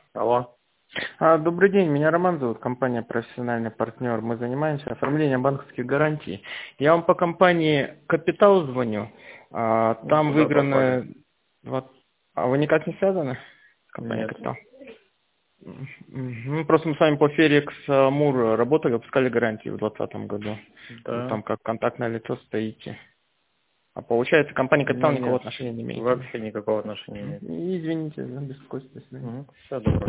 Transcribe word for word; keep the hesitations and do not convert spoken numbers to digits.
Алло. А, добрый день, меня Роман зовут, компания «Профессиональный партнер». Мы занимаемся оформлением банковских гарантий. Я вам по компании «Капитал» звоню. А, Ну, там куда попали? выиграны... Вот, а вы никак не связаны с компанией Нет. «Капитал»? Мгм. Ну, просто мы с вами по Ферекс Амур работали, выпускали гарантии в двадцатом году. Вы Да. там как контактное лицо стоите. А получается, компания «Капитал» Не, никакого нет. отношения не имеет. Вообще никакого отношения не Мгм. имеет. Извините за беспокойство. До свидания. Угу. Все, добро.